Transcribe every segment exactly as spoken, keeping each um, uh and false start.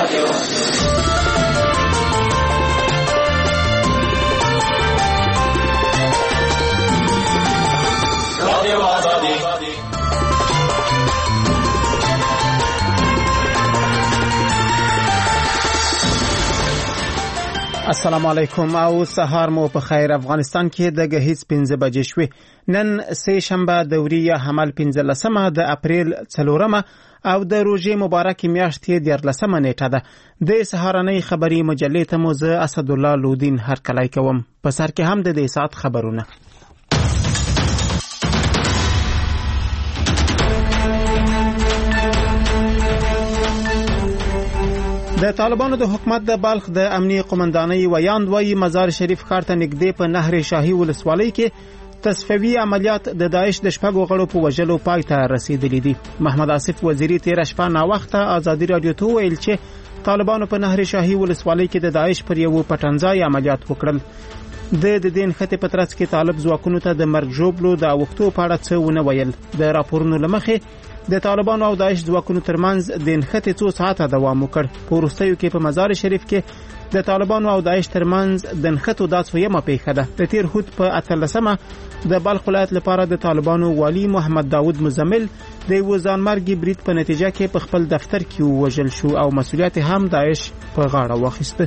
رادیو رادیو آزادی. السلام علیکم او سهار مو په خیر. افغانستان کې د غهیځ پنځه بجې شوې. نن سه شنبه دوریه حمل پنځلسمه د اپریل څلورمه او د روزې مبارک میاشتې دیارلسمه نیټه ده. د سهارنۍ خبري مجلې ته مو زه اسد الله لودین هر کلای کوم. په سر کې هم د دې سات خبرونه. د طالبانو د حکومت د بلخ د امنیه قومندانۍ ویاند وایي مزار شریف ښار ته نږدې په نهر شاهي ولسوالۍ کې تصفیوي عملیات د داعش د شپږو غړو په وژلو پای ته رسیدلي دي. محمد آصف وزیری تیر شپه نا وخت ازادي رادیو ته ویل چې طالبانو په نهر شاهي ولسوالۍ کې د داعش پر یو پټنځای عملیات وکړل. د د دین خطه پترڅ کې طالب ځواکونو ته د مرګ ژوبلو د وختو په اړه څه ونه ویل. د راپورونو لمخې د طالبانو او داعش ځواکونو ترمنځ د نښتې څو ساعته دوام وکړ. په وروستیو کې په مزار شریف کې د طالبانو او داعش ترمنځ د نښتو د څویمه پیښه ده. د تیر هوت په اتلسمه د بلخ ولایت لپاره د طالبانو والی محمد داود مزمل د یو ځانمرګي برید په نتیجه کې په خپل دفتر کې وژل شو او مسؤلیت هم داعش په غاړه واخیسته.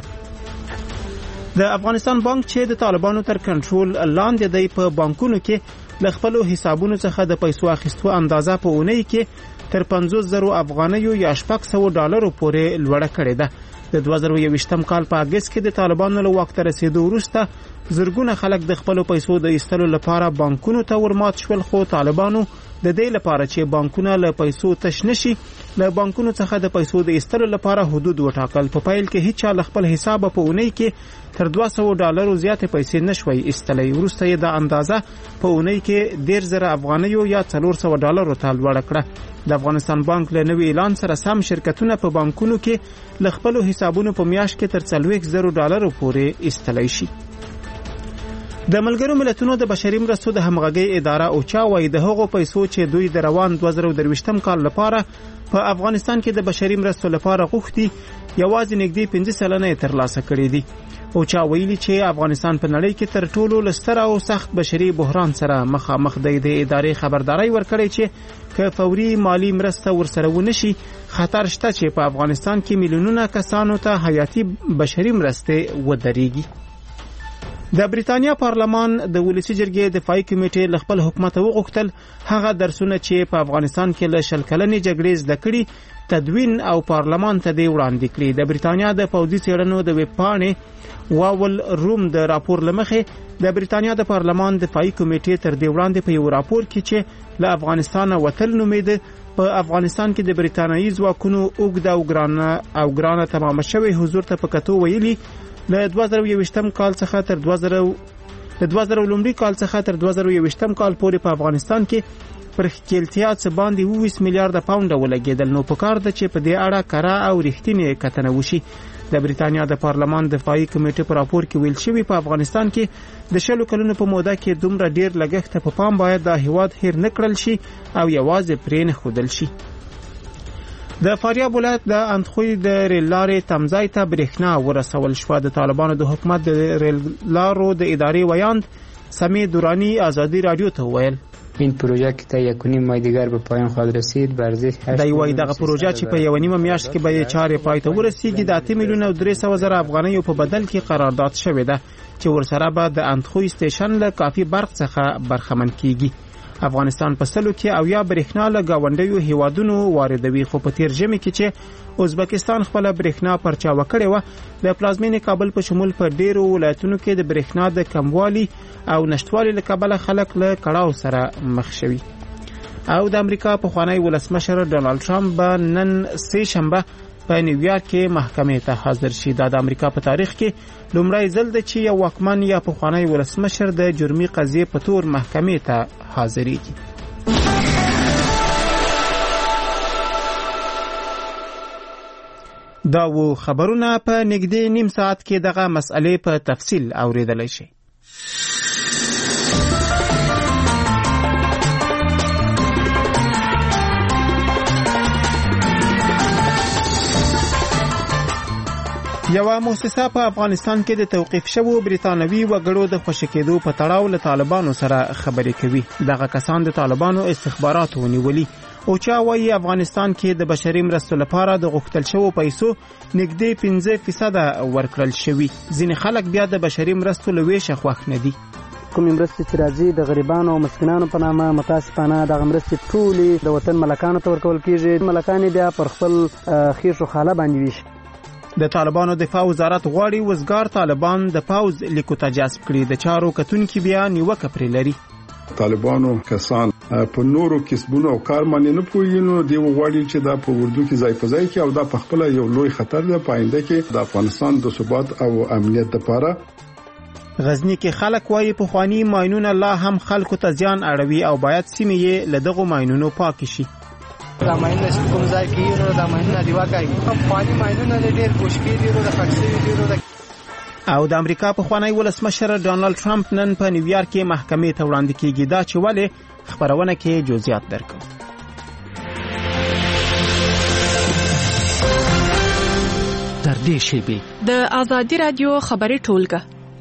د افغانستان بانک چې د طالبانو تر کنټرول لاندې دی په بانکونو کې ل خپل حسابونو څخه د پیسو اخیستو اندازه په اونۍ کې تر پنځوس زره افغانیو یا شپږ سوه ډالرو پورې لوړه کړې ده. د دوه زره یوویشتم کال په اگست کې د طالبانو له واک ته رسیدو وروسته زرګونه خلک د خپل پیسو د ایستلو لپاره بانکونو ته ورمات شول، خو طالبانو د دې لپاره چې بانکونه له پیسو تش نشي له بانکونو څخه د پیسو د ایستلو لپاره حدود وټاکل. په پیل کې هیڅ چا خپل حساب په اونۍ کې تر دوه سوه ډالرو زیاتې پیسې نشوي ایستلای. وروسته یې د اندازه په اونۍ کې ډیر زره افغانیو یا څلور سوه ډالرو ته لوړه کړه. د افغانستان بانک له نوي اعلان سره سم شرکتونه په بانکونو کې ل خپل حسابونو په میاشت کې تر څلوېښت زره ډالرو پورې ایستلای شي. د ملګرو ملتونو د بشري مرستو د همغږۍ اداره اوچا وايي د هغو پیسو چې دوی د روان دوه زره درویشتم کال لپاره په افغانستان کې د بشري مرستو لپاره غوښتي یوازې نږدې پنځه سلنه ترلاسه کړي دي. اوچا ویلي چې افغانستان په نړۍ کې تر ټولو لستر او سخت بشري بحران سره مخامخ دی. د ادارې خبرداري ورکړي چې که فوري مالی مرسته ورسره ونشي خطر شته چې په افغانستان کې میلیونونه کسانو ته حیاتي بشري مرستې ودرېږي. د بریتانیا پارلمان د ولسی جرګې دفاعي کمیټې له خپل حکومت وغوښتل هغه درسونه چې په افغانستان کې له شل کلنې جګړې زده کړي تدوین او پارلمان ته دی وړاندې کړي. د بریتانیا د پوځي څېړنو د ویب پاڼې واول روم د راپور لمخې د بریتانیا د پارلمان دفاعي کمیټې تر دې وړاندې په یو راپور کې چې له افغانستان وتل نومېده په افغانستان کې د بریتانیایي ځواکونو اوږده او ګرانه او ګرانه تمامه شوې حضور ته په کتو ویلي له دوه زره یوویشتم کال څخه تر دوه زره د دوه زره لومړي کال څخه تر دوه زره یوویشتم کال پورې په افغانستان کې پر ښکېلتیا څه باندې اووه میلیارډه پاونډه ولګېدل. نو پکار ده چې په دې اړه کره او رښتینې کتنه وشي. د بریتانیا د پارلمان دفاعي کمیټې په راپور کې ویل شوی په افغانستان کې د شلو کلونو په موده کې دومره ډیر لګښت په پام باید د هیواد هیر نکړل شي او یوازې پرې نه ښودل شي. د فاریاب ولایت د اندخوی د ریل لارې تمځای ته برېښنا ورسول شوه. د طالبانو د حکومت د ریل لارو د ادارې ویاند سمی دورانی آزادی رادیو ته ویل این پروژه که تا یک و نیم ماه دیگر به پایان خواهد رسید به ارزش دی وایي دغه پروژه چې په یو نیمه میاشت کې به چارې پای ته ورسیږي د اته میلیونه او درې سوه زره افغانیو په بدل کې قرارداد شوې ده چې ورسره به د اندخوی سټیشن له کافي برق څخه برخمن کیږي. افغانستان په سلو کې او یا برېښنا له گاونډیو هیوادونو واردوي، خو په تیر ژمي کې چې ازبکستان خپل برېښنا پرچاوه کړې و د پلازمینې کابل په شمول په ډیرو ولایتونو کې د برېښنا د کموالي او نشټوالي له کبله خلک له کړاو سره مخ شوي. او د امریکا پخوانی ولسمشر ډونالد ټرمپ به نن سه شنبه په نیویارک کې محکمې ته حاضر شي. دا د امریکا په تاریخ کې لومړی ځل دی چې یو واکمن یا پخوانی ولسمشر د جرمي قضیې په تور محکمې ته حاضرېږي. دا و خبرونه په نږدې نیم ساعت کې دغه مسئلې په تفصیل اوریدلی شي. یوه مؤسسه په افغانستان کې د توقیف شوو بریتانوي وګړو د خوشي کېدو په تړاو له طالبانو سره خبرې کوي. دغه کسان د طالبانو استخباراتو ونیولي او چا وایي افغانستان کې د بشري مرستو لپاره د غوښتل شوو پیسو نږدې پنځه فیصده ورکړل شوي. ځینې خلک بیا د بشري مرستو له ویشه خوښ نه دي. کومې مرستې چې راځي د غریبانو او مسکینانو په نامه متاسفانه دغه مرستې ټولې د وطن ملکانو ته ورکول کېږي. ملکان بیا پر خپل خیش و خاله باندې ویشي. د طالبانو دفاع وزارت غواړي وزګار طالبان د پاوز لیکو ته جذب کړي. د چارو کتونکي بیا نیوکه پرې لري. طالبانو کسان په نورو کسبونو او کار باندې نه پوهیږي، نو دی وغواړي چې دا په اردو کې ځای په ځای کې او دا په خپل یو لوی خطر ده په آینده کې د افغانستان د ثبات او امنیت لپاره. غزنی کې خلک وایي پخوانی ماینونه لا هم خلکو ته زیان اړوي او باید سیمې یې له دغو ماینونو پاک شي. دا ماینونه چې کوم ځای کې نو دا ماینونه دی واقعي پخوانی ماینونه ډېر کوشکې دي نو د خاصي دي. او د امریکا پخوانی ولسمشر ډانلډ ټرمپ نن په نیویارک کې محکمې ته وړاندې کیږي. دا چې ولې خبرونه کې جزئیات درکو. در دې شیبه د آزادی رادیو خبري ټولګه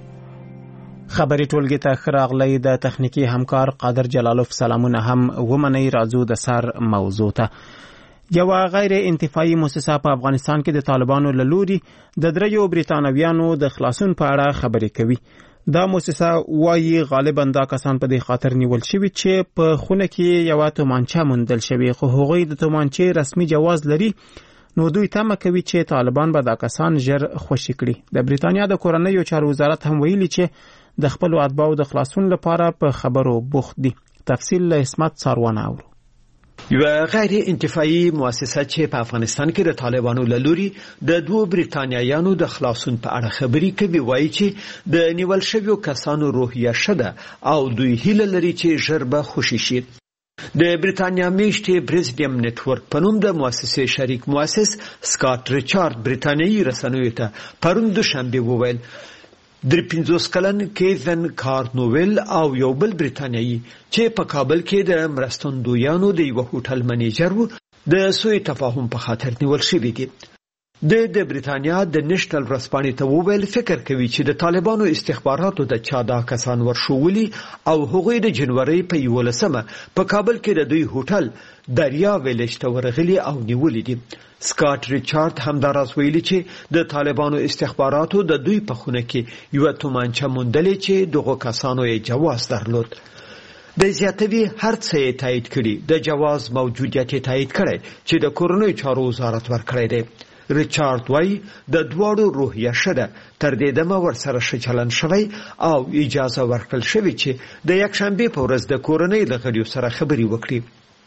خبري ټولګه ته خراغلی د تخنیکی همکار قادر جلالوف سلامونه هم ومني. راځو د سر موضوع ته. یو غیر انتفاعي مؤسسه په افغانستان کې د طالبانو له لوري د دریو بریتانویانو د خلاصون په اړه خبرې کوي. دا مؤسسه وایي غالبا دا کسان په دې خاطر نیول شوي چې په خونه کې یو تومانچه موندل شوی، خو هغوی د تومانچې رسمي جواز لري. نو دوی تمه کوي چې طالبان به دا کسان ژر خوشي کړي. د بریتانیا د کورنیو چارو وزارت هم ویلي چې د خپل اتباعو د خلاصون لپاره په خبرو بوخت دي. تفصیل له اسمت ساروان اورو. یو غیر انتفاعي مؤسسه چې په افغانستان کې د طالبانو له لوري د دوه بریتانیایانو د خلاصون په اړه خبري کوي. وایي چې د نیول شویو کسانو روحیه شده او دوی هیله لري چې ژر به خوشي شي. د بریتانیا میشتي برزډیم نتورک په نوم د مؤسسې شریک مؤسس سکاټ ریچارد بریتانیایی رسنیو ته پرون دوشنبه وویل در پنځوس کلن کیزن کارنوول او یو بل بریتانیایی چې په کابل کې د مرستندویانو د یو هوټل منیجر وو د سوء تفاهم په خاطر نیول شوی دي. د د بریتانیا د نشنل ورځپاڼې ته وویل فکر کوي چې د طالبانو استخباراتو د چا دا کسان ورشولي او هغوی د جنوري په یولسمه په کابل کې د دوی هوټل دریا ویلج ته ورغلي او نیولي دي. سکاټ ریچارد همداراز ویلي چې د طالبانو استخباراتو د دوی په خونه کې یو تومانچه موندلې چې دغه کسانو یې جواز درلود. د زیاتوي هر څه یې تایید کړي، د جواز موجودیت یې تایید کړي چې د کورنیو چارو وزارت ورکړی دی. ریچارد وای د دوړو روحیه شده تر دې دمه ورسره ش چلن شوی او اجازه ورکړل شوی چې د یک شنبه په ورځ د کورنۍ د غړیو سره خبري وکړي.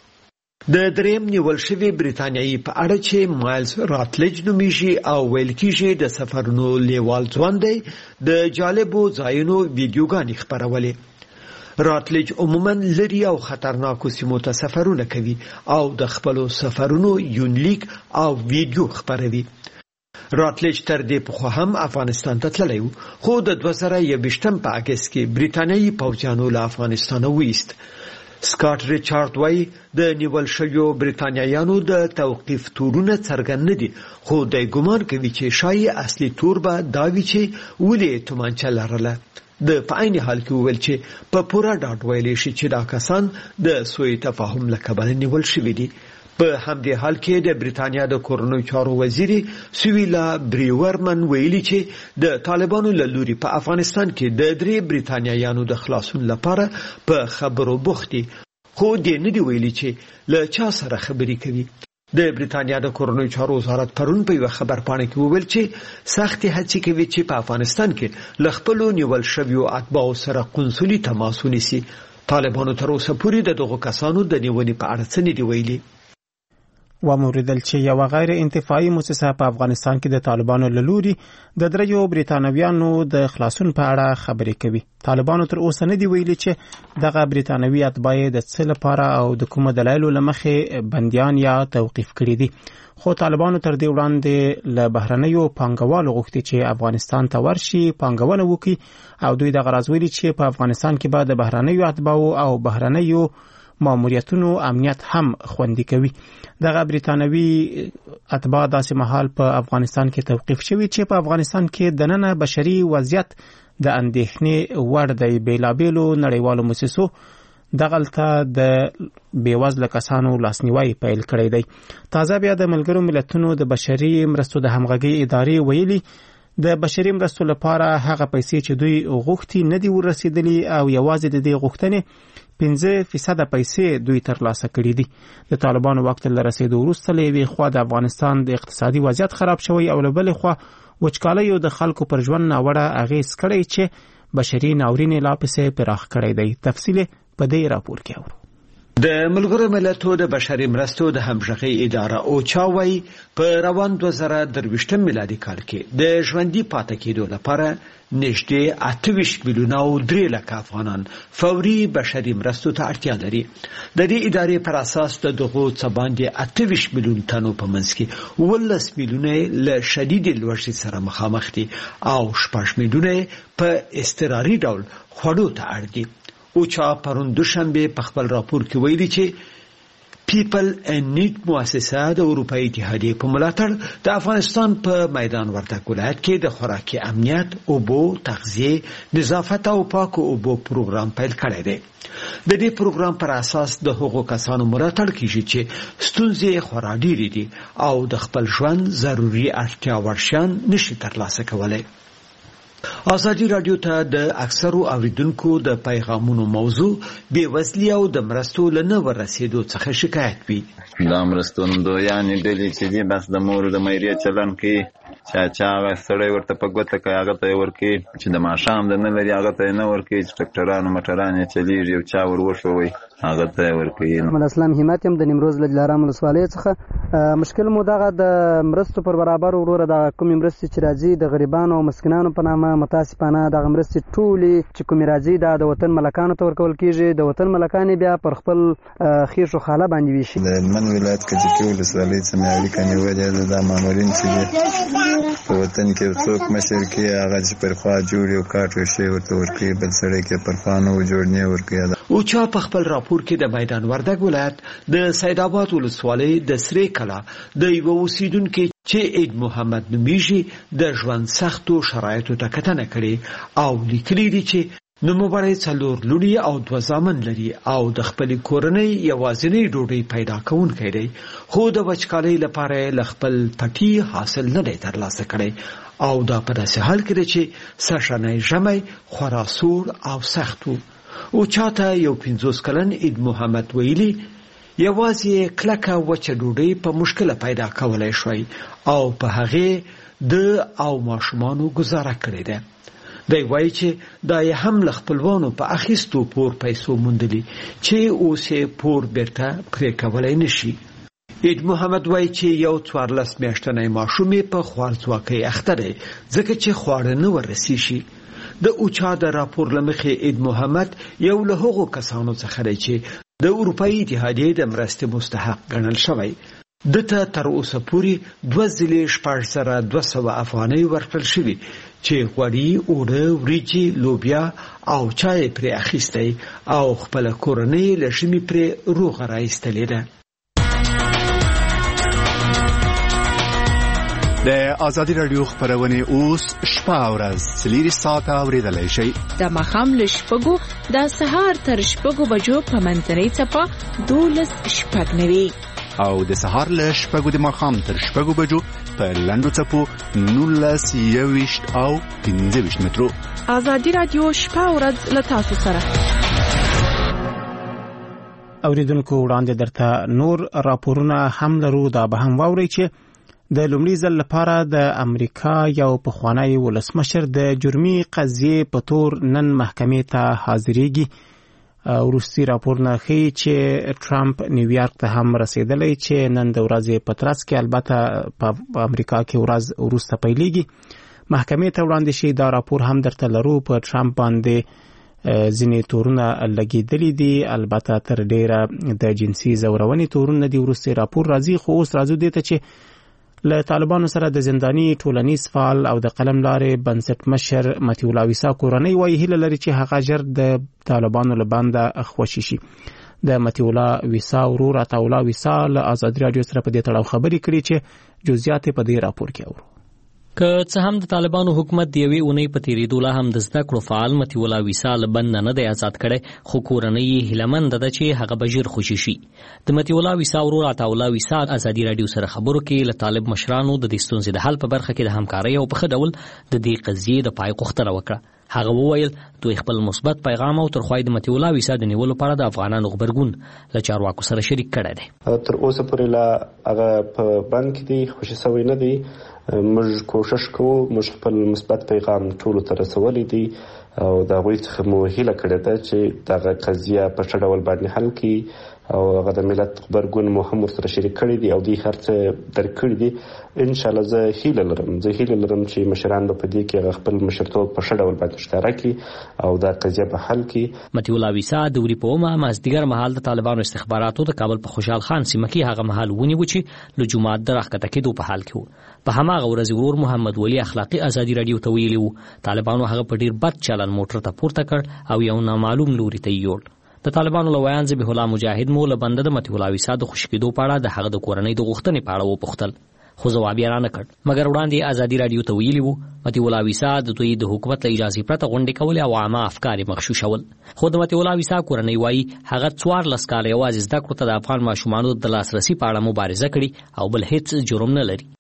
د دریم نیول شوی بریتانیایی په اړه چې مایلز راتلج نومیږي او ویل کېږي د سفرونو لیوال ځوان دی د جالبو ځایونو ویډیوګانې خپرولې. راتلج عموما لري او خطرناکو سیمو ته سفرونه کوي او د خپلو سفرونو یونلیک او ویډیو خپروي. راتلج تر دې پخوا هم افغانستان ته تللی و، خو د دوه زره یوویشتم په اګست کې بریتانیایی پوځیانو له افغانستانه وایست. سکاټ ریچارد وای د نیول شویو بریتانیایانو د توقیف تورونه څرګند نه دي، خو د ګومان کوي چې شایي اصلي تور به دا وي چې ولې تومانچه لرله. د په عین حال کې ویل چې په پوره ډاډ ویل شي چې دا کسان د سوء تفاهم له کبله نیول شوي دي. په همدې حال کې د بریتانیا د کورنیو چارو وزیر سویلا بریورمن ویلي چې د طالبانو له لوري په افغانستان کې د درې بریتانیایانو د خلاصون لپاره په خبرو بوخت دي، خو دې نه دی ویلي چې له چا سره خبري کوي. د بریتانیا د کورنیو چارو وزارت پرون په یو خبر پاڼه کې وویل چې سختي هڅې کوي چې په افغانستان کې ل خپل نیول شویو اتباعو سره قنصلي تماس ونیسي. طالبانو تر اوسه پورې د دغو کسانو د نیونې په اړه څه نه دی ویلي. وموریدل چې یو غیر انتفاعي مؤسسه په افغانستان کې د طالبانو له لوري د دریو بریتانویانو د خلاصون په اړه خبرې کوي. طالبانو تر اوسه نه دی ویلي چې دغه بریتانوي اتباع د څه لپاره او د کومو دلایلو له مخې بندیان یا توقیف کړي دي. خو طالبانو تر دې وړاندې له بهرنیو پانګوالو غوښتي چې افغانستان ته ورشي، پانګونه وکړي او دوی دغه راز ویلي چې په افغانستان کې به د بهرنیو اتباعو او بهرنیو ماموریتونو امنیت هم خوندي کوي. دغه بریتانوي اتباع داسې مهال په افغانستان کې توقیف شوي چې په افغانستان کې دننه بشري وضعیت د اندېښنې وړ دی. بیلابیلو نړیوالو مؤسسو دغلته د بیوزله کسانو لاسنیوي پیل کړی دی. تازه بیا د ملګرو ملتونو د بشري مرستو د همغږي ادارې ویلي د بشري مرستو لپاره هغه پیسې چې دوی غوښتي نه دي ورسېدلي او یوازې د دې غوښتنې پنځه فیصده پیسې دوی ترلاسه کړي دي. د طالبانو وخت له رسېدو وروسته له یوې خوا د افغانستان د اقتصادي وضعیت خراب شوی او له بلې خوا وچکالیو د خلکو پر ژوند ناوړه اغېز کړی چې بشري ناورین لا پسې پراخ کړی دی. تفصیل په دې راپور کې اورو. د ملګرو ملتونو د بشري مرستو د همغږي اداره اوچا وايي په روان دوه زره درویشتم میلادي کال کې د ژوندۍ پاتې کېدو لپاره نږدې اته ویشت میلیونه او درې لکه افغانان فوري بشري مرستو ته اړتیا لري. د دې ادارې پر اساس د دغو څه باندې اته ویشت میلیون تنو په منځ کې اوولس میلیونه له شدید لوږې سره مخامخ دي او شپږ میلیونه په اضطراري ډول خوړو ته اړ دي. اوچا پرون دوشنبه په خپل راپور کې ویلي چې پیپل ان نیډ مؤسسه د اروپאי اتحادیې په ملاتړ د افغانستان په میدان وردګ ولایت کې د خوراکي امنیت، اوبو، تغذیه، نظافت او پاکو اوبو پروګرام پیل کړی دی. د دې پروګرام پر اساس د هغو کسانو ملاتړ کیږي چې ستونزې خورا ډېرې دي او د خپل ژوند ضروري اړتیا وړ شیان نشي ترلاسه کولی. ازادي رادیو ته د اکثرو اوریدونکو د پیغامونو موضوع بېوزلي او د مرستو له نه ورسېدو څخه شکایت وي. دا مرستندویانې ډلې چې دي بس د مور د میرې چلن کوي، چا چا هغه سړی ورته په ګوته کوي هغه ته یې ورکوي، چې د ماښام د نه لري هغه ته یې نه ورکوي، چې ټکټران موټران یې چلیږي او چا ور وښوي هغه ته یې ورکوي. محمد اسلام همت یم د نیمروز له دلارام ولسوالۍ څخه. مشکل مو دغه د مرستو پر برابر وروره د کومې مرستې چې راځي د غریبانو او مسکینانو په نامه متاسفانه دغه مرستې ټولې چې کومې راځي دا د وطن ملکانو ته ورکول کېږي. د وطن ملکان بیا پر خپل خیش و خاله باندې ویشي. د هلمند ولایت کجکي ولسوالۍ څخه مې اړیکه نیولې ده. دا مامورین چې دي په وطن کې څوک مشر کې هغه چې پر خوا جوړ یو کاټ یو شی ورته ورکوي، بل سړی کې پر خوا نه جوړ نه ورکوي. اوچا په خپل راپور کې د میدان وردګ ولایت د سید آباد ولسوالۍ د سرې کلا د یو اوسیدونکو چې عید محمد نومیږي د ژوند سختو شرایطو ته کتنه کړې او لیکلي دي چې نوموړی څلور لوڼې او دوه زامن لري او د خپلې کورنۍ یوازینۍ ډوډۍ پیدا کوونکی دی، خو د وچکالۍ لپاره له خپل پټي حاصل نه دی ترلاسه کړی او دا په داسې حال کې دی چې سږنی ژمی خورا سوړ او سخت و. او چاته یو پنځوس کلن عید محمد ویلي یوازې کلکه وچه ډوډۍ په مشکله پیدا کولای شوی او په هغې د او ماشومانو گزاره کړې ده. دی وایي چې دا یې هم له خپلوانو په اخیستو پور پیسو موندلي چې اوس یې پور بیرته پرې کولی نشي. عید محمد وایي چې یو څوارلس میاشتنی ماشوم یې په خوارځواکۍ اخته دی ځکه چې خواړه نه وررسیږي. د اوچا د راپور له مخې عید محمد یو له هغو کسانو څخه دی چې د اروپאי اتحادیې د مرستې مستحق ګڼل شوی. دته تر اوسه پورې دوه ځلې شپږ زره دوه سوه افغانۍ ورکړل شوي چې غوړي، اوړه، وریجې، لوبیا او چای پرې اخیستی او خپله کورنۍ له ژمي پرې روغه رایستلې ده. د ازادي رادیو خبرونه اوس شپه ورځ څلور ساعته اوریدلای شئ. د ماښام له شپږو د سهار تر شپږو بجو په منځنۍ څپه دولس شپږ نوي او د سهار له شپږو د ماښام تر شپږو بجو په لنډو څپو نولس یوویشت او پنځه ویشت مترو. ازادي رادیو شپه ورځ له تاسو سره. اوریدونکو وړاندې درته نور راپورونه هم لرو. دا به هم واورئ چې د لومړي ځل لپاره د امریکا یو پخوانی ولسمشر د جرمي قضیې په تور نن محکمې ته حاضرېږي. وروستي راپورونه ښیي چې ټرمپ نیویارک ته هم رسېدلی چې نن د ورځې په ترڅ کې البته په امریکا کې ورځ وروسته پیلېږي. محکمې ته وړاندې شي. دا راپور هم درته لرو. په ټرمپ باندې ځینې تورونه لګېدلي دي، البته تر ډېره د جنسي ځورونې تورونه دي. وروستي راپور راځي، خو اوس راځو دې ته چې له طالبانو سره د زنداني ټولنیز فعال او د قلم لارې بنسټمشر مطیع الله ویسا کورنۍ وایي هیله لري چې هغه ژر د طالبانو له بنده خوشي شي. د متي الله ویسا ورور عطاالله ویسا له ازادي رادیو سره په دې تړاو خبرې کړې چې جزئیات په دې راپور کې اورو. که څه هم د طالبانو حکومت د یوې اونۍ په تیریدو لا هم د زده کړو فعال متي الله ویسا له بند نه دی آزاد کړی، خو کورنۍ یې هیلهمند ده چې هغه به ژر خوشي شي. د متي الله ویسا ورور عطاالله ویسا ازادي رادیو سره خبرو کې له طالب مشرانو د دې ستونزې د حل په برخه کې د همکارۍ او په ښه ډول د دې قضیې د پای غوښتنه وکړه. هغه وویل دوی خپل مثبت پیغام او ترخوای د متي الله ویسا د نیولو لپاره د افغانانو غبرګون له چارواکو سره شریک کړی دی. تر اوسه پورې لا هغه په بند کې دی، خوشي شوی نه دی. موږ کوشش کوو، موږ خپل مثبت پیغام ټولو ته رسولی دی او د هغوی څخه مو هیله کړې ده چې دغه قضیه په ښه ډول باندې حل کړي او هغه د ملت غبرګون مو هم ورسره شریک کړی دی او دوی هر څه درک کړي دي. انشاءالله زه هیله لرم زه هیله لرم چې مشران به په دې کې هغه خپل مشرتوب په ښه ډول باندې ښکاره کړي او دا قضیه به حل کړي. متي الله ویسا د وری په اومه مازدیګر مهال د طالبانو استخباراتو د کابل په خوشحال خان سیمه کې هغه مهال ونیو چې له جمعات د راښکته کېدو په حال کې و. په هماغه ورځ ورور محمد ولی اخلاقی ازادي رادیو ته ویلي و طالبانو هغه په ډیر بد چلن موټر ته پورته کړ او یو نامعلوم لوري ته یوړ. د طالبانو له ویان ذبیح الله مجاهد مو له بنده د متي الله ویسا د خوشي کېدو په اړه د هغه د کورنۍ د غوښتنې په اړه وپوښتل، خو ځواب یې رانه کړ. مګر وړاندې ازادي رادیو ته ویلي و متي الله ویسا د دوی د حکومت له اجازې پرته غونډې کولې او عامه افکار یې مغشوشول. خو د متي الله ویسا کورنۍ وایي هغه څوارلس کاله یوازې زده کړو ته د افغان ماشومانو د لاسرسي په اړه مبارزه کړې او بل هیڅ جرم نه لري.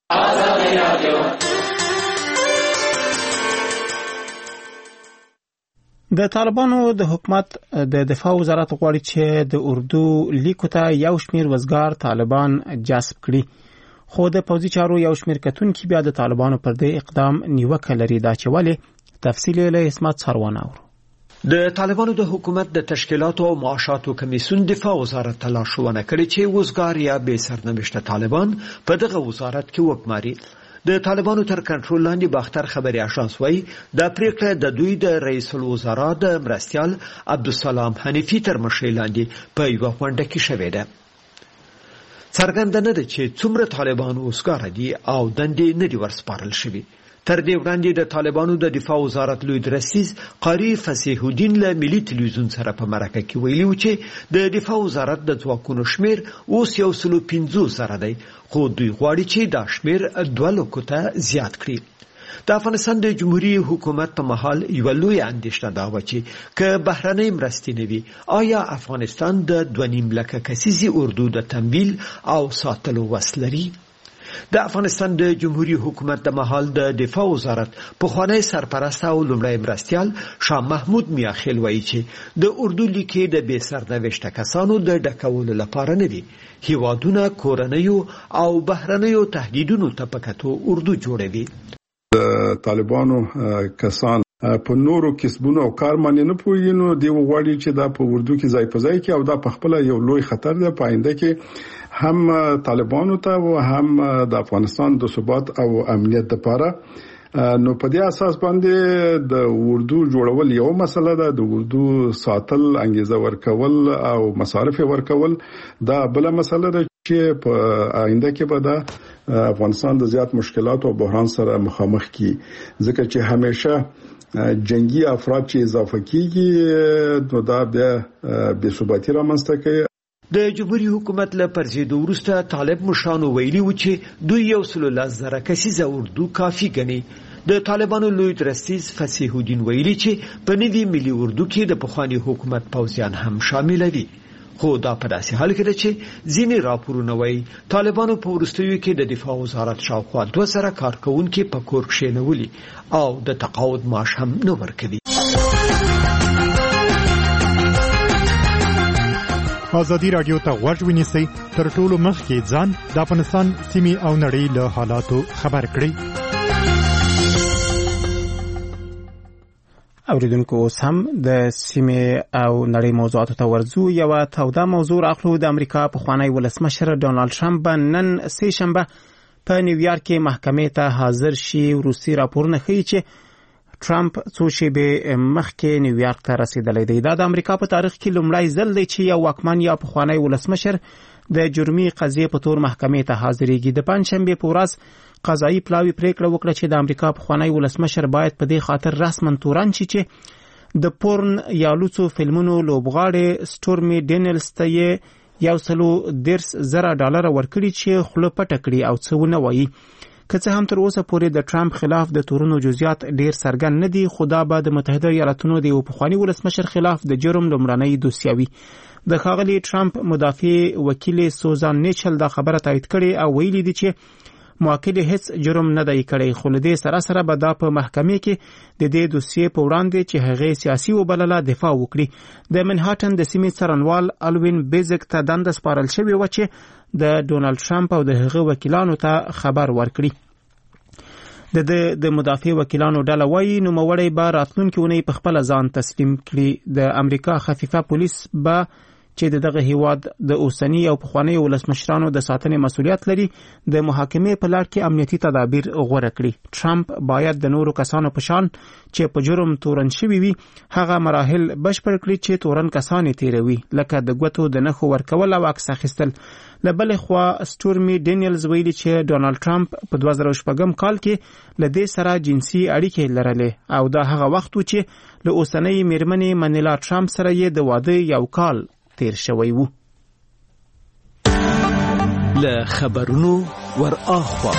د طالبانو د حکومت د دفاع وزارت غواړي چې د اردو لیکو ته یو شمیر وزګار طالبان جذب کړي، خو د پوځي چارو یو شمیر کتونکي بیا د طالبانو پر دې اقدام نیوکه لري. دا چې ولې تفصیل له اسمت سروانه اورو. د طالبانو د حکومت د تشکیلاتو او معاشاتو کمیسیون دفاع وزارت تلاشونه کړې چې وزګار یا بې سرنوشته طالبان په دغه وزارت کې وکماري. د طالبانو تر کنټرول لاندې باختر خبري اژانس وایي د پریکړه د دوی د رئیس الوزرا د مرستیال عبدالسلام حنیفي تر مشرۍ لاندې په یوه غونډه کې شوې ده. څرګنده نه ده چې څومره طالبان وزګار دي او دندې نه دي ورسپارل شوي. تر دې وړاندې د طالبانو د دفاع وزارت لوی درسیز قاری فصیح الدین له ملي تلویزیون سره په مرکه کې ویلي و چې د دفاع وزارت د ځواکونو شمیر اوس یو سلو پنځوس زره دی، خو دوی غواړي چې دا شمیر دوه لکو ته زیات کړي. د افغانستان د جمهوریت حکومت په محل یو لوی اندېښنه دا و چې که بهرنۍ مرستې نه وي آیا افغانستان د دوه نیم لکه کسیزې اردو د تمویل او ساتلو وس لري؟ د افغانستان د جمهوریت حکومت د محل د دفاع وزارت پخوانی سرپرست او لومړی مرستیال شاه محمود میاخیل وایي چې د اردو لیکې د بې سرنوشته کسانو د ډکولو لپاره نه دي. هیوادونه کورنیو او بهرنیو تهدیدونو ته په کتو اردو جوړوي. د طالبانو کسان په نورو کسبونو او کار باندې نه پوهیږي، نو دی وغواړي چې دا په اردو کې ځای په ځای کې او دا په خپل یو لوی خطر ده په آینده کې هم طالبانو ته او هم د افغانستان د ثبات او امنیت لپاره. نو په دې اساس باندې د اردو جوړول یو مسله ده، د اردو ساتل انګیزه ورکول او مصارف ورکول دا بل مسله ده چې په آینده کې به د افغانستان د زیات مشکلات او بحران سره مخامخ کی، ځکه چې همیشه جنگي افراد چې اضافه کیږي نو دا بیا بې ثباتي رامنځته کوي. د جمهوریت حکومت له پرځېدو وروسته طالب مشرانو ویلي و چې دوی یو سلو لس زره کسیزه اردو کافي ګڼي. د طالبانو لوی درستیز فصیح الدین ویلي چې په نوي ملي اردو کې د پخواني حکومت پوځیان هم شامل دي، خو دا په داسې حال کې ده چې ځینې راپورونه وایي طالبانو په وروستیو کې د دفاع وزارت شاوخوا دوه زره کارکوونکي په کور کښېنولي او د تقاعد معاش هم نه ورکوي. ازادي رادیو ته غوږ ونیسئ، تر ټولو مخکې ځان د افغانستان سیمې او نړۍ له حالاتو خبر کړئ. اوریدونکو اوس هم د سیمې او نړۍ موضوعاتو ته ورځو. یوه توده موضوع راخلو. د امریکا پخوانی ولسمشر ډونالد ټرمپ نن سه شنبه په نیویارک کې محکمې ته حاضر شي. وروستي راپورونه ښیي چې ټرمپ څو شېبې مخکې نیویارک ته رسیدلی دی. دا د امریکا په تاریخ کې لومړی ځل دی چې یو واکمن یا پخوانی ولسمشر د جرمي قضیې په تور محکمې ته حاضرېږي. د پنجشنبې په ورځ قضایي پلاوي پریکړه وکړه چې د امریکا پخوانی ولسمشر باید په دې خاطر رسما تورن شي چې د پورن یا لوڅو فلمونو لوبغاړې سټورمي ډینلز ته یې یو سلو دیرس زره ډالر ورکړي چې خوله پټه کړي او څه ونه وایي. که څه هم تر اوسه پورې د ټرمپ خلاف د تورونو جزئیات ډیر څرګند نه دي، خو دا به د متحده ایالاتونو د یو پخواني ولسمشر خلاف د جرم لومړنی دوسیه وي. د ښاغلي ټرمپ مدافع وکیل سوزان نیچل دا خبره تایید کړې او ویلي دي چې موکل هیڅ جرم نه دی کړی، خو له دې سره سره به دا په محکمې کې د دې دوسیې په وړاندې چې هغې سیاسي وبلله دفاع وکړي. د منهاټن د سیمې څارنوال الوین بیزک ته دنده سپارل شوې وه چې د ډونالد ټرمپ او د هغه وکیلانو ته خبر ورکړي. د د مدافع وکیلانو ډله وایي نوموړی به راتلونکې اونۍ په خپله ځان تسلیم کړي. د امریکا خفیفه پولیس به چې د دغه هیواد د اوسني او پخواني ولسمشرانو د ساتنې مسؤلیت لري د محاکمې په لړ کې امنیتي تدابیر غوره کړي. ټرمپ باید د نورو کسانو په شان چې په جرم تورن شوي وي هغه مراحل بشپړ کړي چې تورن کسان یې تیروي، لکه د ګوتو د نښو ورکول او عکس اخیستل. له بلې خوا سټورمي ډینیلز ویلي چې ډونالد ټرمپ په دوه زره شپږم کال کې له دې سره جنسي اړیکې لرلې او دا هغه وخت و چې له اوسنۍ میرمنې منیلا ټرمپ سره یې د واده یو کال تیر شوی وو. له خبرونو ور اخوا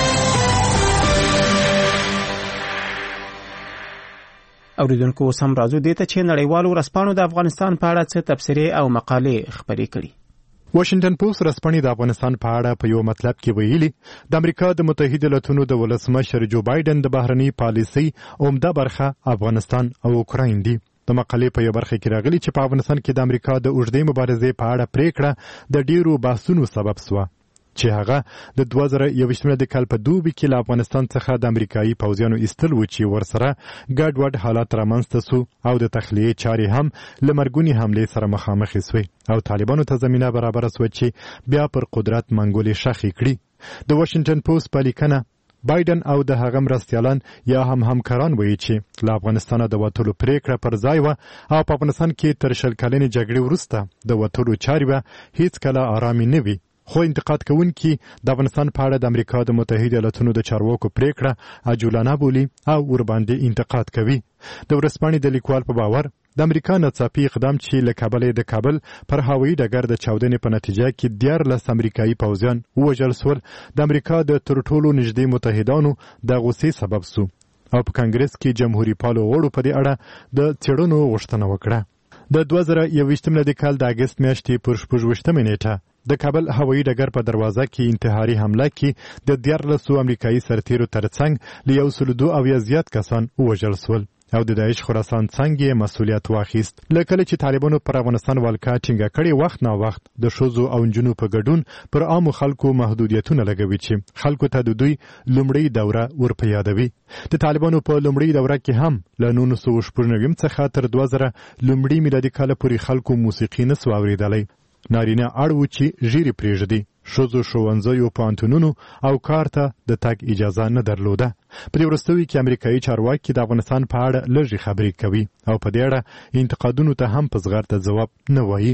اوریدونکو سم راځو دې ته چې نړیوالو ورځپاڼو د افغانستان په اړه څه تبصرې او مقالې خپرې کړي. واشنگټن پوسټ ورځپاڼې د افغانستان په اړه په یو مطلب کې ویلي د امریکا د متحده ایالاتونو د ولسمشر جو بایدن د بهرنی پالیسۍ عمده برخه افغانستان او اوکراین دي. د مقالې په یو برخه کې راغلي چې په افغانستان کې د امریکا د اوږدې مبارزې په اړه پریکړه د ډیرو بحثونو سبب شوه چې هغه د دوه زره یوویشتم کال په دوبي کې له افغانستان څخه د امریکایي پوځیانو ایستل و چې ورسره ګډ وډ حالات رامنځته سو او د تخلیې چارې هم له مرګونې حملې سره مخامخ شوې او طالبانو ته زمینه برابره سوه چې بیا پر قدرت منګولې شخې کړي. د واشنگټن پوسټ په لیکنه بایدن او د هغه مرستیالان یا هم همکاران وایي چې له افغانستانه د وتلو پریکړه پر ځای وه او په افغانستان کې تر شل کلنې جګړې وروسته د وتلو چارې به هیڅ کله آرامې نه وي. خو انتقاد کوونکي د افغانستان په اړه د امریکا د متحده ایالاتونو د چارواکو پریکړه عجولانه بولي او ورباندې انتقاد کوي. د ورځپاڼې د لیکوال په باور د امریکا ناڅاپي اقدام چې له کابل د کابل پر هوایي ډګر د چاودنې په نتیجه کې دیارلس امریکایي پوځیان ووژل سول د امریکا د تر ټولو نږدې متحدانو د غوسې سبب سو او په کانګرس کې جمهوریت پالو غړو په دې اړه د څېړنو غوښتنه وکړه. د دوه زره یوویشتم کال د اګست میاشتې پر شپږویشتمه نیټه د کابل هوایي ډګر په دروازه کې انتحاري حمله کې د دیارلسو امریکایي سرتیرو ترڅنګ له یو سلو دوه اویا زیات کسان ووژل سول او د داعش خراسان څنګه مسؤلیت واخیست. لکه چې طالبانو پر افغانستان ولکه ټینګه کړې وخت نا وخت د ښځو او نجونو په ګډون پر عامو خلکو محدودیتونه لګوي چې خلکو ته د دوی لومړی دوره ورپه یادوي. د طالبانو په لومړی دوره کې هم له نولس سوه شپږ نوي څخه تر دوه زره لومړي میلادي کال پورې خلکو موسیقي نه سو اورېدلی. نارینه اړ و چې ژیرې پرېږدي، ښځو ښوونځیو پوهنتونونو او کار ته د تګ اجازه نه درلوده. په دې وروستیو کې امریکایي چارواکي د افغانستان په اړه لږې خبرې کوي او په دې اړه انتقادونو ته هم په زغرده ځواب نه وایي.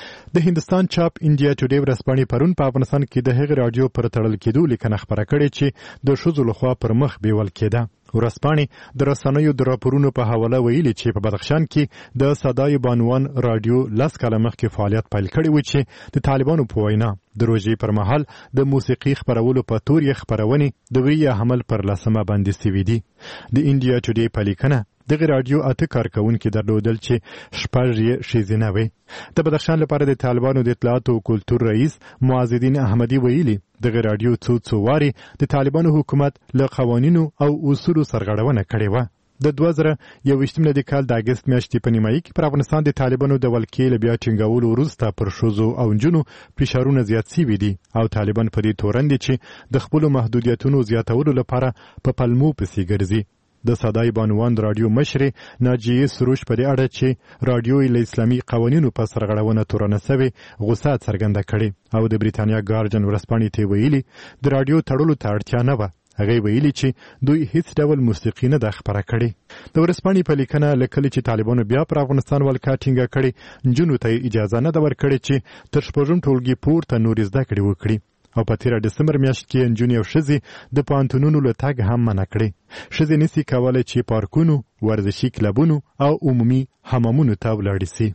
د هندستان چاپ انډیا ټوډے ورځپاڼې پرون په افغانستان کې د هغې راډیو پر تړل کېدو لیکنه خپره کړې چې د ښځو لخوا پر مخ بیول کېده. ورځپاڼې د رسنیو د راپورونو په حواله ویلي چې په بدخشان کې د صدای بانوان راډیو لس کاله مخکې فعالیت پیل کړی و چې د طالبانو په وینا د روژې پر مهال د موسیقي خپرولو په تور یې خپرونې د ویې حمل پر لسمه باندې سوي دي. د انډیا ټوډے په لیکنه دغه راډیو اته کارکونکي درلودل چې شپږ یې ښځینه وې. د بدخشان لپاره د طالبانو د اطلاعاتو او کلتور رئیس معاذ الدین احمدي ویلي دغه راډیو څو څو واري د طالبانو حکومت له قوانینو او اصولو سرغړونه کړې وه. د دوه زره یوویشتم کال د اګست میاشتې په نیمایي کې پر افغانستان د طالبانو د ولکې له بیا ټینګولو وروسته پر ښځو او نجونو فشارونه زیات سوي دي او طالبان په دې تورن دي چې د خپلو محدودیتونو زیاتولو لپاره په پلمو پسې ګرځي. د صدای بانوان راډیو مشرې ناجیه سروش په دې اړه چې راډیو له اسلامي قوانینو په سرغړونه تورنه سوې غوسه څرګنده کړې او د بریتانیا ګارډین ورځپاڼې ته ویلي د راډیو تړلو ته اړتیا نه وه. هغې ویلي چې دوی هیڅ ډول موسیقي نه ده خپره کړې. د ورځپاڼې په لیکنه له کله چې طالبانو بیا پر افغانستان ولکه ټینګه کړې نجونو ته اجازه نه ده ورکړې چې تر شپږم ټولګي پورته نورې زده کړې وکړي او په تیره ډسمبر میاشت کې نجونې او ښځې د پوهنتونونو له تګ هم منع کړې. ښځې نسي کولی چې پارکونو، ورزشي کلبونو او عمومي حمامونو ته ولاړې سي.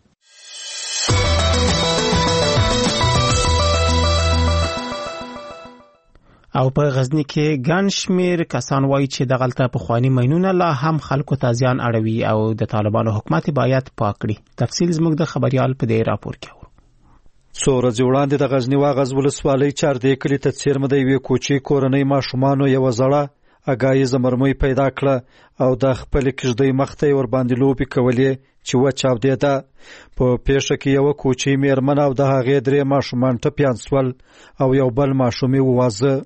او په غزنی کې ګڼ شمېر کسان وایي چې دغلته پخواني ماینونه لا هم خلکو ته زیان اړوي او د طالبانو حکومت باید پاک کړي. تفصیل زموږ د خبريال په دې راپور کې اورو. څو ورځې وړاندې د غزنی واغز ولسوالۍ چاردې کلي ته څیرمه د یوې کوچې کورنۍ ماشومانو یوه زړه اګایزه مرمۍ پیدا کړه او د خپلې کږدۍ مخ ته یې ورباندې لوبې کولې چې وچاودېده. په پیښه کې یوه کوچۍ مېرمن او د هغې درې ماشومان ټپیان سول او یو بل ماشوم یې ووازه.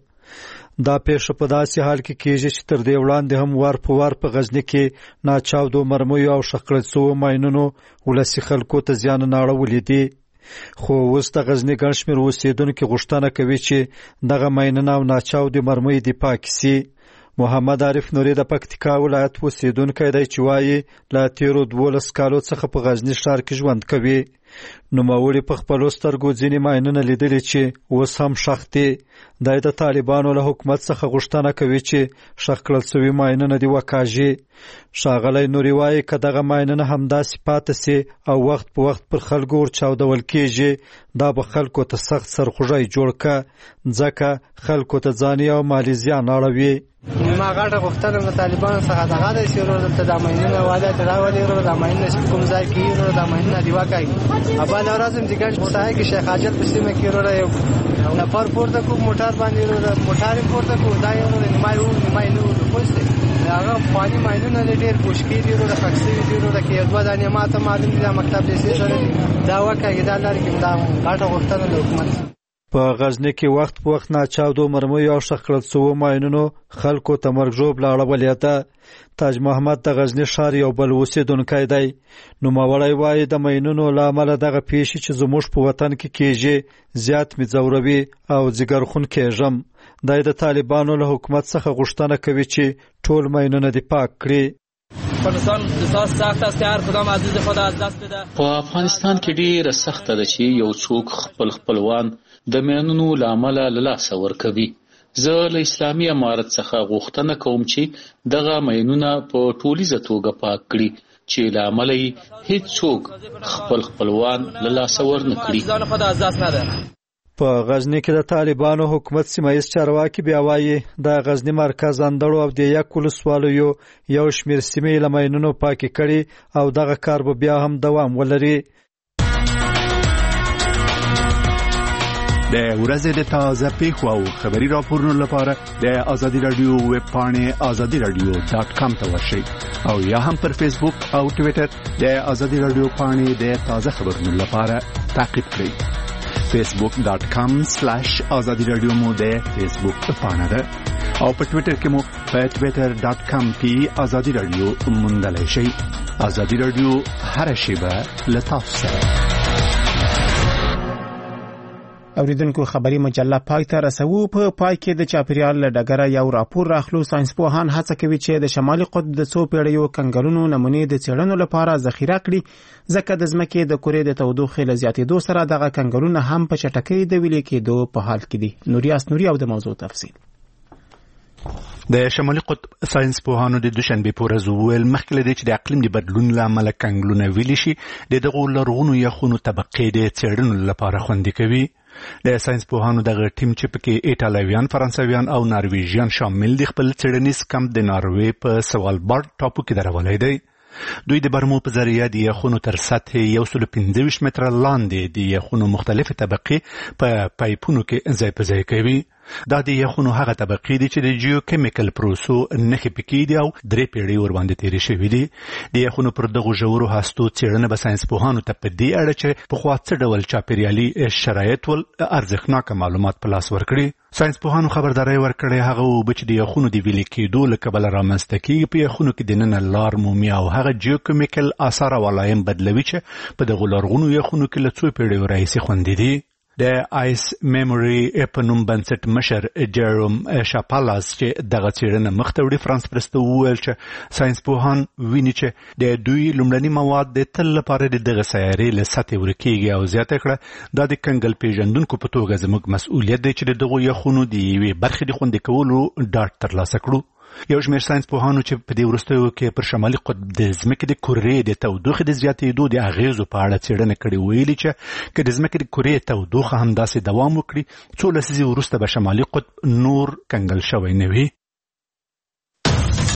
دا پیښه په داسې حال کې کېږي چې تر دې وړاندې هم وار په وار په غزنی کې ناچاودو مرمیو او ښخ شوو ماینونو ولسي خلکو ته زیانونه اړولي دي. خو اوس د غزنی ګڼ شمېر اوسېدونکي غوښتنه کوي چې دغه ماینونه او ناچاودې مرمۍ دې پاکې سي. محمد عارف نوري د پکتیکا ولایت اوسېدونکی دی چې وایي له تېرو دولس کالو څخه په غزنی ښار کې ژوند کوي. نوموړي په خپلو سترګو ځینې ماینونه لیدلي چې اوس هم ښخ دي. دی د طالبانو له حکومت څخه غوښتنه کوي چې ښخ کړل سوي ماینونه دې وکاږي. ښاغلی نوري وایي که دغه ماینونه همداسې پاته سي او وخت په وخت پر خلکو ورچاودول کېږي دا به خلکو ته سخت سرخوږی جوړ که ځکه خلکو ته ځاني او مالي زیان اړوي. ما غاټه غوښتنه د طالبانو څخه دغه دی چې ورور دلته د ماینونه واده ته راولي ورور د ماینونه چې کوم ځای کې ورور د ماینونه دی واکایي. ابا لازم چې ګڼ ساحه کې شیخ حاجت په سیمه کې ورور یو نفر پورته کو موټر باندې ورور موټر پورته کو دا یو نیمای وو نیمای نو پوسټ هغه پانی ماینونه ډېر مشکل دي ورور خاصي دي ورور کې یو دوه دانه ماته معلوم دي مکتب دې سره دا واکایي دا لري کې دا غاټه غوښتنه د حکومت. په غزنی کې وخت په وخت ناچاودو مرمیو او ښخ کړل سوو ماینونو خلکو ته مرګ ژوبله اړولې ده. تاج محمد د غزنی ښار یو بل اوسېدونکی دی. نوموړی وایي د ماینونو له امله دغه پیښې چې زموږ په وطن کې کېږي زیات مې ځوروي او ځیګرخون کېږم. دی د طالبانو له حکومت څخه غوښتنه کوي چې ټول ماینونه دې پاک کړي. په افغانستان کې ډېره سخته ده چې یو څوک خپل خپلوان د ماینونو له امله له لاسه ورکوي. زه له اسلامي امارت څخه غوښتنه کوم چې دغه ماینونه په ټولیزه توګه پاک کړي چې له امله یې هیڅ څوک خپل خپلوان له لاسه ورنه کړي. په غزنی کې د طالبانو حکومت سیمایي چارواکي بیا وایي د غزنی مرکز اندړو او د یک ولسوالیو یو شمېر سیمې له ماینونو پاکې کړي او دغه کار به بیا هم دوام ولري. د ورځې د تازه پیښو او خبري راپورونو لپاره د ازادي رادیو ویب پاڼې ازادي رادیو ډاټ کام ته ورشئ او یا هم پر فیسبوک او ټویټر د ازادي رادیو پاڼې د تازه خبرونو لپاره تعقیب کړئ. فیسبوک ډاټ کام سلاش ازادي رادیو مو د فیسبوک پاڼه ده او په ټویټر کې مو په ټویټر ډاټ کام کې ازادي رادیو موندلای شئ. ازادي رادیو هر شیبه له تاسو سره. اوریدونکو خبري مجله پای ته رسو. په پای کې د چاپیریال له ډګره یو راپور راخلو. ساينسپوهان هڅه کوي چې د شمالي قطب د څو پیړیو کنګلونو نمونې د څېړنو لپاره ذخیره کړي ځکه د ځمکې د کورې د تودوخې له زیاتېدو سره دغه کنګلونه هم په چټکۍ د ویلې کېدو په حال کې دي. نوریاس نوري او د موضوع تفصیل. د شمالي قطب ساينس پوهانو د دوشنبه په ورځ ویل مخکې له دې چې د اقلیم د بدلون له امله کنګلونه ویلې شي د دغو لرغونو یخونو طبقې د څېړنو لپاره خوندي کوي. د ساينس پوهانو دغه ټیم چې پکې ایټالویان، فرانسویان او نارویژیان شامل دي خپل څېړنیز کمپ د ناروې په سوالبارډ ټاپو کې درولای دی. دوی د برمو په ذریعه د یخونو تر سطح یو سل پنځه ویشت متره لاندې د یخونو مختلفې طبقې په پایپونو کې ځای په ځای کوي. دا د یخونو هغه طبقې دي چې د جیوکیمیکل پروسو نښې پکې دي او درې پیړۍ ورباندې تېرې شوي دي. د یخونو پر دغو ژورو هستو څېړنه به ساینس پوهانو ته په دې اړه چې پخوا څه ډول چاپیریالي شرایط ول ارزښتناکه معلومات په لاس ورکړي. ساینس پوهانو خبرداري ورکړې هغه اوبه چې د یخونو د ویلې کېدو له کبله رامنځته کېږي په یخونو کې دننه لار مومي او هغه جیوکیمیکل آثار او علایم بدلوي چې په دغو لرغونو یخونو کې له څو پیړیو راهیسې خوندي دي. د آیس میموري په نوم بنسټ مشر جیروم شاپالاس چې دغه څېړنه مخته وړي فرانس پرسته وویل چې ساینس پوهان ویني چې د دوی لومړني مواد د تل لپاره د دغه سیارې له سطحې ورکېږي او زیاته کړه دا د کنګل پیژندونکو په توګه زموږ مسؤلیت دی چې د دغو یخونو د یوې برخې د خوندي کولو ډاډ ترلاسه کړو. یو شمېر ساينس پوهانو چې په دې وروستیو کې پر شمالي قطب د ځمکې د کورې د تودوخې د زیاتېدو د اغیزو په اړه څېړنه کړې ویلي چې که د ځمکې د کورې تودوخه همداسې دوام وکړي څو لسیزې وروسته به شمالي قطب نور کنګل شوی نه وي.